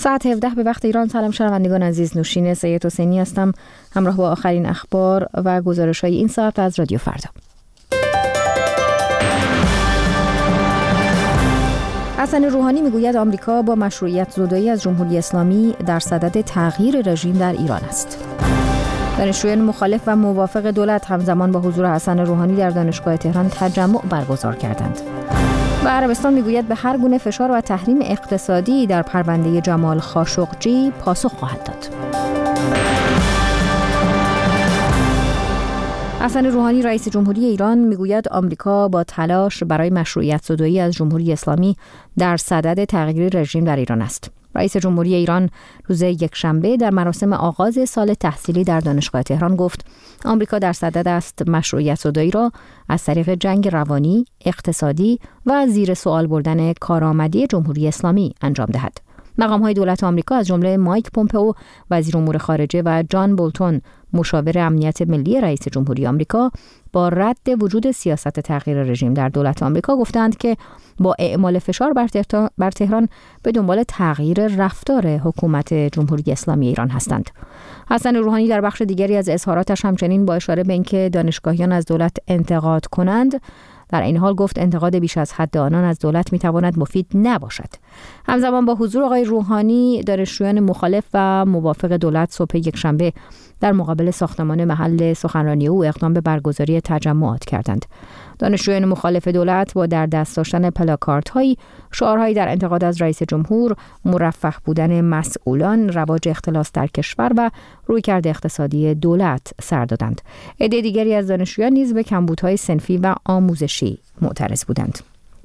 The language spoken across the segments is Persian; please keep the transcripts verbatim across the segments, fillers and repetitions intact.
ساعت هفده به وقت ایران. سلام شنوندگان عزیز، نوشین سید حسینی هستم همراه با آخرین اخبار و گزارش‌های این ساعت از رادیو فردا. حسن روحانی میگوید آمریکا با مشروعیت زدایی از جمهوری اسلامی در صدد تغییر رژیم در ایران است. دانشجویان مخالف و موافق دولت همزمان با حضور حسن روحانی در دانشگاه تهران تجمع برگزار کردند. و عربستان میگوید به هر گونه فشار و تحریم اقتصادی در پرونده جمال خاشقجی پاسخ خواهد داد. حسن روحانی رئیس جمهوری ایران میگوید آمریکا با تلاش برای مشروعیت زدایی از جمهوری اسلامی در صدد تغییر رژیم در ایران است. رئیس جمهوری ایران روز یکشنبه در مراسم آغاز سال تحصیلی در دانشگاه تهران گفت آمریکا در صدد است مشروعیت زدایی را از طریق جنگ روانی، اقتصادی و زیر سوال بردن کارآمدی جمهوری اسلامی انجام دهد. مقام‌های دولت آمریکا از جمله مایک پومپئو وزیر امور خارجه و جان بولتون مشاور امنیت ملی رئیس جمهوری آمریکا با رد وجود سیاست تغییر رژیم در دولت آمریکا گفتند که با اعمال فشار بر تهران به دنبال تغییر رفتار حکومت جمهوری اسلامی ایران هستند. حسن روحانی در بخش دیگری از اظهاراتش همچنین با اشاره به اینکه دانشگاهیان از دولت انتقاد کنند، در این حال گفت انتقاد بیش از حد آنان از دولت میتواند مفید نباشد. همزمان با حضور آقای روحانی، دانشجویان مخالف و موافق دولت صبح یکشنبه در مقابل ساختمان محل سخنرانی او اقدام به برگزاری تجمعات کردند. دانشجویان مخالف دولت با در دست داشتن پلاکاردهایی، شعارهایی در انتقاد از رئیس جمهور، مرفه بودن مسئولان، رواج اختلاس در کشور و رویکرد اقتصادی دولت سر دادند. عده دیگری از دانشجویان نیز به کمبودهای صنفی و آموزشی معترض بودند.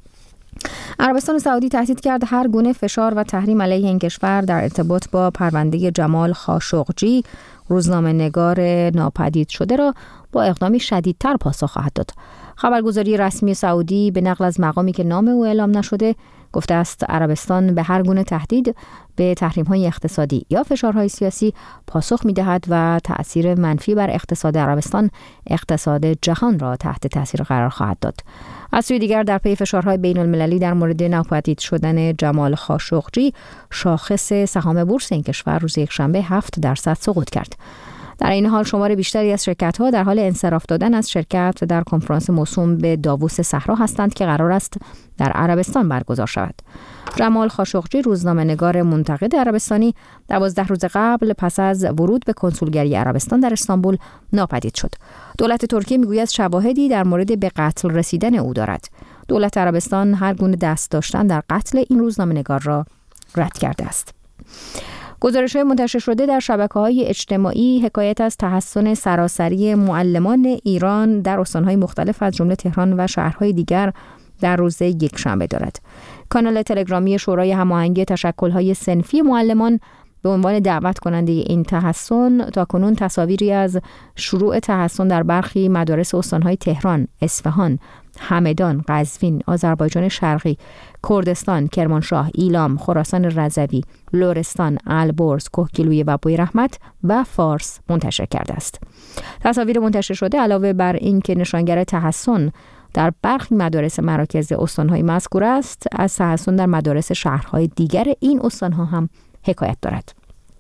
عربستان سعودی تهدید کرد هر گونه فشار و تحریم علیه این کشور در ارتباط با پرونده جمال خاشقجی، روزنامه‌نگار ناپدید شده، را با اقدامی شدیدتر پاسخ خواهد داد. خبرگزاری رسمی سعودی به نقل از مقامی که نام او اعلام نشده گفته است عربستان به هر گونه تهدید به تحریم‌های اقتصادی یا فشارهای سیاسی پاسخ می‌دهد و تأثیر منفی بر اقتصاد عربستان اقتصاد جهان را تحت تأثیر قرار خواهد داد. از سوی دیگر در پی فشارهای بین‌المللی در مورد ناپدید شدن جمال خاشقجی، شاخص سهام بورس این کشور روز یکشنبه هفت درصد سقوط کرد. در این حال شمار بیشتری از شرکت‌ها در حال انصراف دادن از شرکت در کنفرانس موسوم به داووس صحرا هستند که قرار است در عربستان برگزار شود. جمال خاشقجی، روزنامه‌نگار منتقد عربستانی، دوازده روز قبل پس از ورود به کنسولگری عربستان در استانبول ناپدید شد. دولت ترکیه میگوید شواهدی در مورد به قتل رسیدن او دارد. دولت عربستان هر گونه دست داشتن در قتل این روزنامه‌نگار را رد کرده است. گزارش‌های منتشر شده در شبکه‌های اجتماعی حکایت از تحسن سراسری معلمان ایران در استان‌های مختلف از جمله تهران و شهرهای دیگر در روز یکشنبه دارد. کانال تلگرامی شورای هماهنگی تشکل‌های صنفی معلمان به عنوان دعوت کننده این تحسن تاکنون تصاویری از شروع تحسن در برخی مدارس استان‌های تهران، اصفهان، همدان، قزوین، آذربایجان شرقی، کردستان، کرمانشاه، ایلام، خراسان رضوی، لرستان، البرز، کهگیلویه و بویراحمد و فارس منتشر کرده است. تصاویر منتشر شده علاوه بر این که نشانگر تحسن در برخی مدارس مراکز استان‌های مذکور است، از تحسن در مدارس شهرهای دیگر این استان‌ها هم حکایت دارد.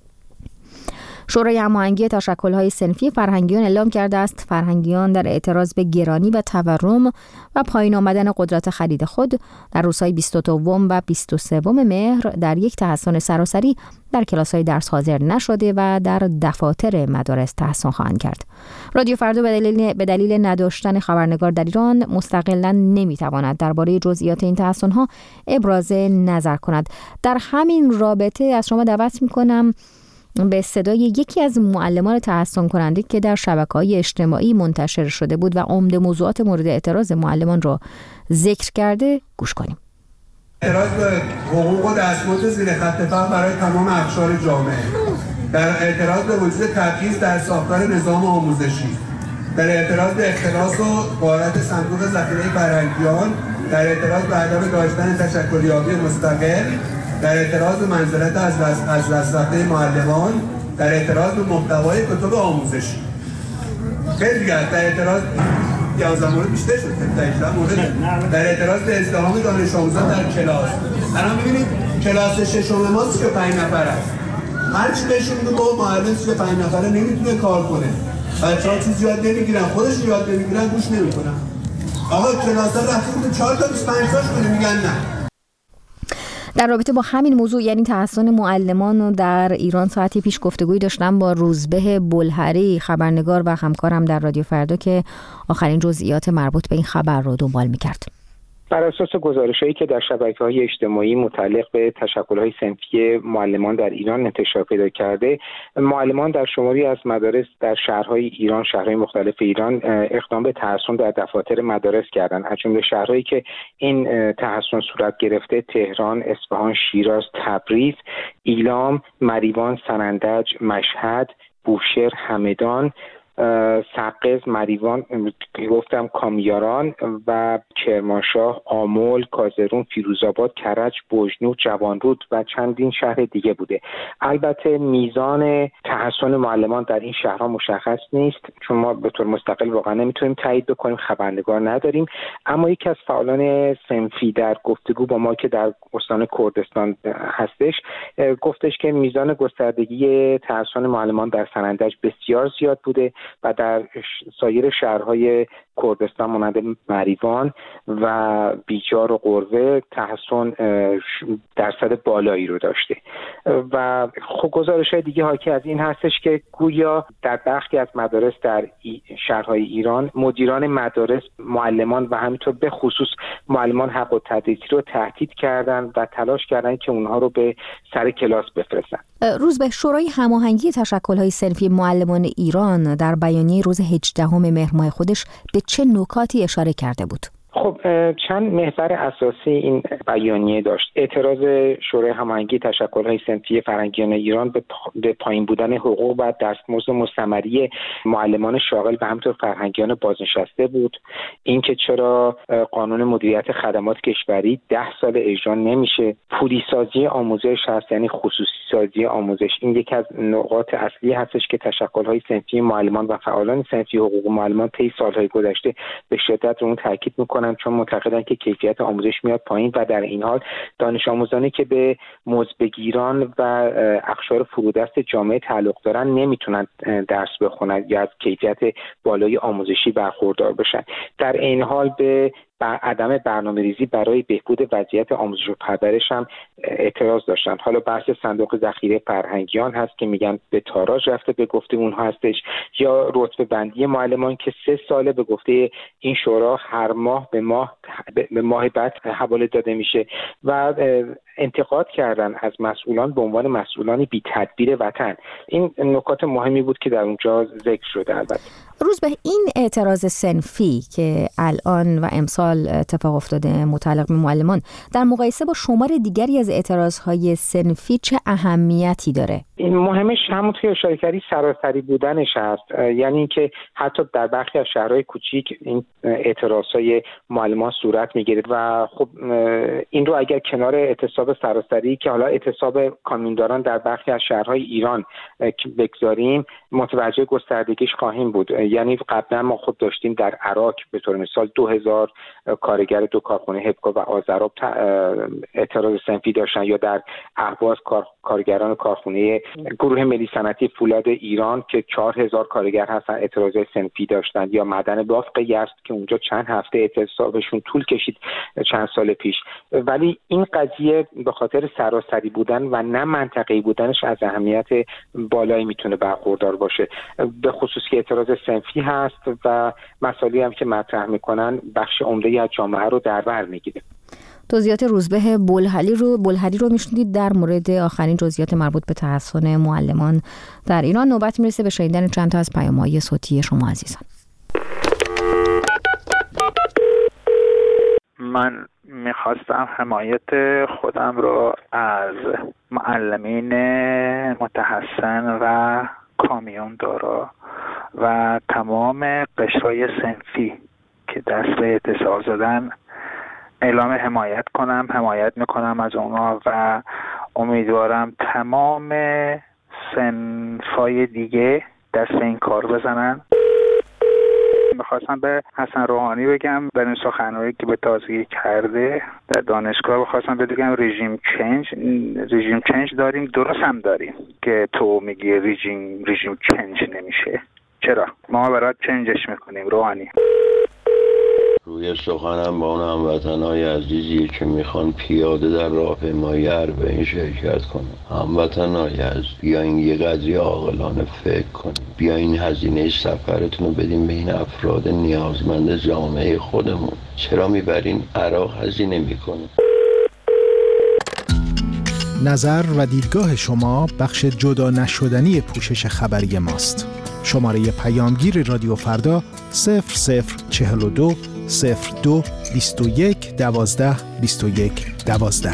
شورای هماهنگی تشکل‌های صنفی فرهنگیان اعلام کرده است فرهنگیان در اعتراض به گرانی و تورم و پایین آمدن قدرت خرید خود در روزهای بیست و دو و بیست و سه مهر در یک تحسن سراسری در کلاس‌های درس حاضر نشده و در دفاتر مدارس تحسن خواهند کرد. رادیو فردا به دلیل به دلیل نداشتن خبرنگار در ایران مستقلاً نمی‌تواند درباره جزئیات این تحسن‌ها ابراز نظر کند. در همین رابطه از شما دعوت می‌کنم به صدای یکی از معلمان تحسن کننده که در شبکه‌های اجتماعی منتشر شده بود و عمده موضوعات مورد اعتراض معلمان را ذکر کرده گوش کنیم. اعتراض به حقوق و دستمزد زیر خط فقر برای تمام اقشار جامعه، در اعتراض به وجود تبعیض در ساختار نظام آموزشی، در اعتراض به اختلاس و غارت صندوق ذخیره فرهنگیان، در اعتراض به عدم داشتن تشکلیابی مستقل، در اعتراض به منزلت از از دست رفته معلمان، در اعتراض به محتوای کتب آموزشی. خیلی دیگر در اعتراض یازده مورد بیشتر شد، هجده مورد در اعتراض به ازدحام دانش آموزان در کلاس. الان ببینید کلاس ششم ما سی و پنج نفر است. هر چی بهشون میگه با معلم سی و پنج نفره نمیتونه کار کنه. بچه‌ها چیزی یاد نمیگیرن، خودشون یاد نمیگیرن، گوش نمیکنن. آقا کلاس‌ها رفته بود چهار تا بیست و پنج تاش کنه میگن نه. در رابطه با همین موضوع یعنی تحسن معلمان در ایران ساعتی پیش گفتگویی داشتم با روزبه بلهری، خبرنگار و همکارم در رادیو فردا که آخرین جزئیات مربوط به این خبر رو دنبال می‌کرد. بر اساس گزارش‌هایی که در شبکه‌های اجتماعی متعلق به تشکل‌های صنفی معلمان در ایران انتشار پیدا کرده، معلمان در شماری از مدارس در شهرهای ایران، شهرهای مختلف ایران اقدام به تحسن در دفاتر مدارس کردند. از جمله شهرهایی که این تحسن صورت گرفته تهران، اصفهان، شیراز، تبریز، ایلام، مریوان، سنندج، مشهد، بوشهر، همدان، سقز، مریوان، گفتم کامیاران و کرمانشاه، آمل، کازرون، فیروزآباد، کرج، بجنورد، جوانرود و چندین شهر دیگه بوده. البته میزان تحسن معلمان در این شهرها مشخص نیست، چون ما به طور مستقل واقعا نمیتونیم تایید بکنیم، خبرنگار نداریم. اما یکی از فعالان صنفی در گفتگو با ما که در استان کردستان هستش گفتش که میزان گستردگی تحسن معلمان در سنندج بسیار زیاد بوده و در سایر شهرهای کردستان مانند مریوان و بیجار و قروه تحسن درصد بالایی رو داشته. و خب گزارش‌های دیگه حاکی از این هستش که گویا در برخی از مدارس در شهرهای ایران مدیران مدارس معلمان و همینطور به خصوص معلمان حق التدریسی رو تهدید کردن و تلاش کردن که اونها رو به سر کلاس بفرستن. روز به شورای هماهنگی تشکل‌های صنفی معلمان ایران در بیانیه روز هجدهم مهر ماه خودش به چه نکاتی اشاره کرده بود؟ خب چند محور اساسی این بیانیه داشت. اعتراض شورای هماهنگی تشکل‌های صنفی فرهنگیان ایران به پایین بودن حقوق و دستمزد مستمری معلمان شاغل و همینطور فرهنگیان بازنشسته بود. اینکه چرا قانون مدیریت خدمات کشوری ده سال اجرا نمیشه. پولیسازی آموزش هست، یعنی خصوصی سازی آموزش. این یکی از نقاط اصلی هستش که تشکل‌های صنفی معلمان و فعالان صنفی حقوق معلمان طی سال‌های گذشته به شدت رو اون تاکید می‌کنن، چون معتقدن که کیفیت آموزش میاد پایین و در این حال دانش آموزانی که به مزدبگیران و اقشار فرودست جامعه تعلق دارن نمیتونن درس بخونن یا از کیفیت بالای آموزشی برخوردار بشن. در این حال به بر عدم برنامه‌ریزی برای بهبود وضعیت آموزش و پرورش هم اعتراض داشتن. حالا بحث صندوق ذخیره فرهنگیان هست که میگن به تاراج رفته به گفته اونها هستش، یا رتبه بندی معلمان که سه ساله به گفته این شورا هر ماه به ماه به ماه بعد حواله داده میشه و انتقاد کردن از مسئولان به عنوان مسئولانی بی تدبیر وطن. این نکات مهمی بود که در اونجا ذکر شده. البته روز به این اعتراض صنفی که الان و امسال اتفاق افتاده متعلق به معلمان در مقایسه با شمار دیگری از اعتراضهای صنفی چه اهمیتی داره؟ این مهمش همون که اشاره کردی سراسری بودنش هست، یعنی اینکه حتی در برخی از شهرهای کوچیک این اعتراضهای معلمان صورت میگیره و خب این رو اگر کنار اعتصاب سراسری که حالا اعتصاب کامیونداران در برخی از شهرهای ایران بگذاریم متوجه گستردگیش خواهیم بود. یعنی قبلا ما خود داشتیم در عراق به طور مثال دو هزار کارگر دو کارخانه هپکو و آذراب اعتراض صنفی داشتن، یا در اهواز کار، کارگران کارخانه گروه ملی صنعتی فولاد ایران که چهار هزار کارگر هستن اعتراض صنفی داشتن، یا معدن بافق یزد که اونجا چند هفته اعتصابشون طول کشید چند سال پیش. ولی این قضیه به خاطر سراسری بودن و نه منطقه‌ای بودنش از اهمیت بالایی میتونه برخوردار باشه، به خصوص که اعتراض صنفی هست و مسائلی هم که مطرح میکنن بخش عمده‌ای از جامعه رو در بر میگیره. توضیحات روزبه بلهری رو بلهری رو میشنید در مورد آخرین جزئیات مربوط به تحسن معلمان در ایران. نوبت میرسه به شنیدن چند تا از پیام‌های صوتی شما عزیزان. من میخواستم حمایت خودم رو از معلمین متحسن و کامیون دارا و تمام قشرهای صنفی که دست به اعتصاب زدن اعلام حمایت کنم حمایت میکنم از اونا و امیدوارم تمام صنفای دیگه دست این کار بزنن. میخواستم به حسن روحانی بگم برای این سخنرانی که به تازگی کرده در دانشگاه، بخواستم بگم رژیم چنج رژیم چنج داریم، درست هم داریم که تو میگی رژیم رژیم چنج نمیشه. چرا؟ ما برای چنجش میکنیم روحانی. روی سخنم با اون هموطنهای عزیزی که میخوان پیاده در راهپیمایی اربعین شرکت کنن. هموطنهای عزیز، بیاین یه قضیه عاقلانه فکر کنیم. بیاین هزینه سفرتون رو بدیم به این افراد نیازمند جامعه خودمون. چرا میبرین عراق هزینه میکنیم؟ نظر و دیدگاه شما بخش جدا نشدنی پوشش خبری ماست. شماره پیامگیر رادیو فردا صفر صفر چهل و دو صفر دو بیست و یک دوازده بیست و یک دوازده.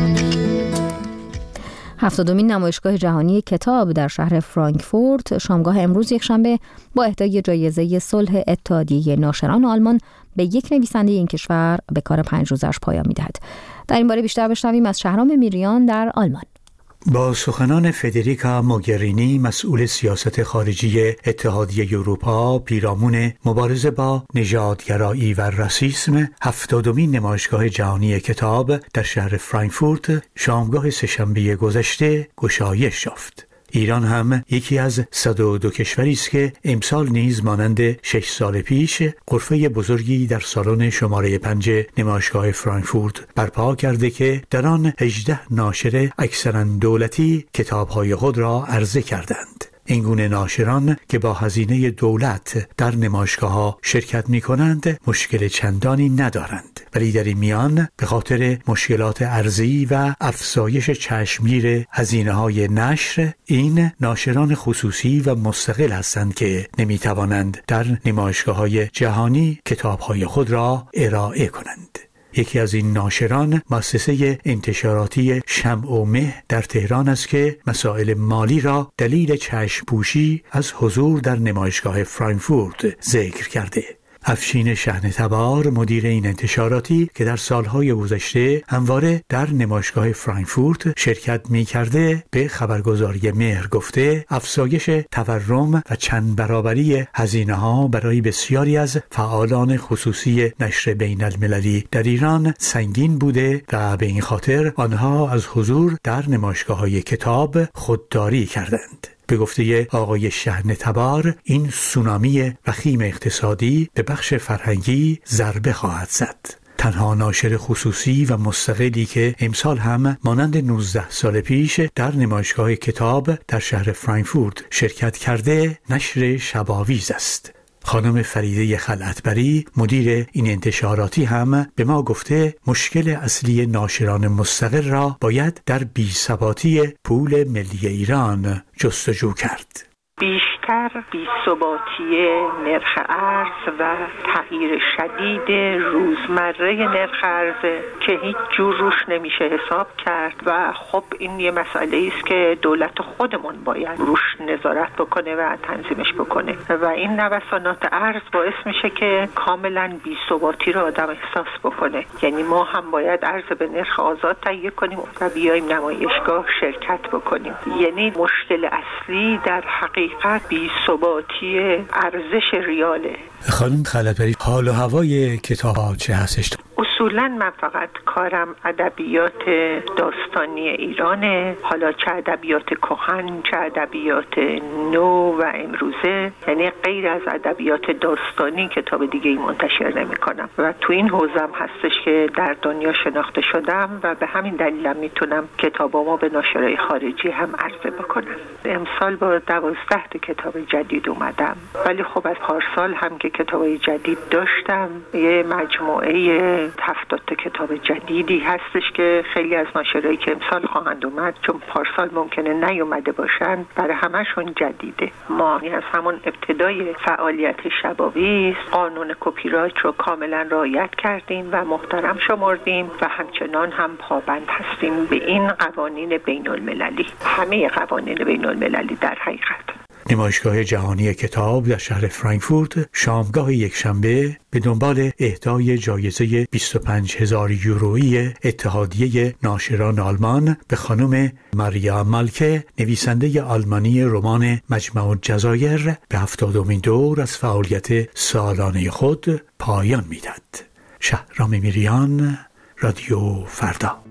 هفتادمین نمایشگاه جهانی کتاب در شهر فرانکفورت شامگاه امروز یکشنبه با اهدای جایزه صلح اتحادیه ناشران آلمان به یک نویسنده این کشور به کار پنج روزش پایان می‌دهد. در این باره بیشتر بشنویم از شهرام میریان در آلمان. با سخنان فدریکا موگرینی مسئول سیاست خارجی اتحادیه اروپا پیرامون مبارزه با نژادگرایی و راسیسم، هفتادمین نمایشگاه جهانی کتاب در شهر فرانکفورت شامگاه سه‌شنبه گذشته گشایش یافت. ایران هم یکی از صد و دو کشوری است که امسال نیز مانند شش سال پیش غرفه بزرگی در سالن شماره پنج نمایشگاه فرانکفورت برپا کرده که در آن هجده ناشر اکثرا دولتی کتاب‌های خود را عرضه کردند. این گونه ناشران که با هزینه دولت در نمایشگاه‌ها شرکت می‌کنند مشکل چندانی ندارند، ولی در این میان به خاطر مشکلات ارزی و افزایش چشمگیر هزینه‌های نشر، این ناشران خصوصی و مستقل هستند که نمی‌توانند در نمایشگاه‌های جهانی کتاب‌های خود را ارائه کنند. یکی از این ناشران مؤسسه انتشاراتی شمع و مه در تهران است که مسائل مالی را دلیل چشم پوشی از حضور در نمایشگاه فرانکفورت ذکر کرده. افشین شحنه‌تبار مدیر این انتشاراتی که در سالهای گذشته همواره در نمایشگاه فرانکفورت شرکت می‌کرده به خبرگزاری مهر گفته افزایش تورم و چند برابری هزینه‌ها برای بسیاری از فعالان خصوصی نشر بین المللی در ایران سنگین بوده و به این خاطر آنها از حضور در نمایشگاه‌های کتاب خودداری کردند. به گفته آقای شحنه‌تبار این سونامی وخیم اقتصادی به بخش فرهنگی ضربه خواهد زد. تنها ناشر خصوصی و مستقلی که امسال هم مانند نوزده سال پیش در نمایشگاه کتاب در شهر فرانکفورت شرکت کرده نشر شباویز است. خانم فریده خلعتبری مدیر این انتشاراتی هم به ما گفته مشکل اصلی ناشران مستقل را باید در بی‌ثباتی پول ملی ایران جستجو کرد. بیشتر بی‌ثباتی نرخ ارز و تغییر شدید روزمره نرخ ارز که هیچ جور روش نمیشه حساب کرد و خب این یه مسئله است که دولت خودمون باید روش نظارت بکنه و تنظیمش بکنه و این نوسانات ارز باعث میشه که کاملا بی‌ثباتی رو آدم احساس بکنه. یعنی ما هم باید ارز به نرخ آزاد تهیه کنیم و بیایم نمایشگاه شرکت بکنیم. یعنی مشکل اصلی در حقیقت بی‌ثباتی ارزش ریاله. خانم خلعتبری حال و هوای کتاب چه هستش؟ اصولا من فقط کارم ادبیات داستانی ایرانه، حالا چه ادبیات کهن چه ادبیات نو و امروزه، یعنی غیر از ادبیات داستانی کتاب دیگه ای منتشر نمی کنم و تو این حوزم هستش که در دنیا شناخته شدم و به همین دلیلم میتونم کتابامو به ناشرای خارجی هم عرضه بکنم. امسال با دوازده تا کتاب جدید اومدم، ولی خب از پارسال هم که کتابای جدید داشتم یه مجموعه هفتاد تا کتاب جدیدی هستش که خیلی از ناشرایی که امسال خواهند اومد چون پارسال ممکنه نیومده باشن برای همشون جدیده. ما از همون ابتدای فعالیت شباویز قانون کپی رایت رو کاملا رعایت کردیم و محترم شمردیم و همچنان هم پابند هستیم به این قوانین بین المللی، همه قوانین بین المللی در حقیقت. نمایشگاه جهانی کتاب در شهر فرانکفورت شامگاه یکشنبه به دنبال اهدای جایزه بیست و پنج هزار یورویی اتحادیه ناشران آلمان به خانم ماریا مالکه، نویسنده آلمانی رمان مجمع الجزایر، به هفتادمین دور از فعالیت سالانه خود پایان می‌دهد. شهرام میریان، رادیو فردا.